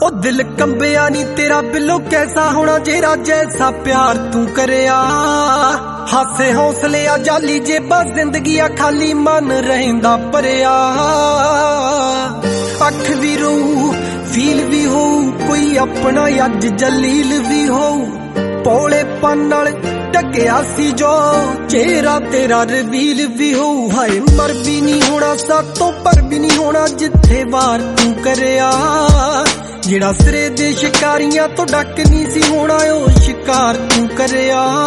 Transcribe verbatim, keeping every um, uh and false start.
दिल कंबिया नी तेरा बिलो कैसा होना जेरा जैसा प्यार तू करिया। हासे हौसले आ जाली जेबा जिंदगी आ खाली मन रहिंदा भरिया। अख भी रो फील भी हो कोई अपना अज जलील भी हो। पोले पन नाल टकिया सी जो चेहरा तेरा रिवील भी हो। हाय मर भी नहीं होना सातों पर भी नहीं होना जिथे वार तू करिया। जेड़ा सिरे दे शिकारियां तो डक नहीं सी होना ओ शिकार तू करिया।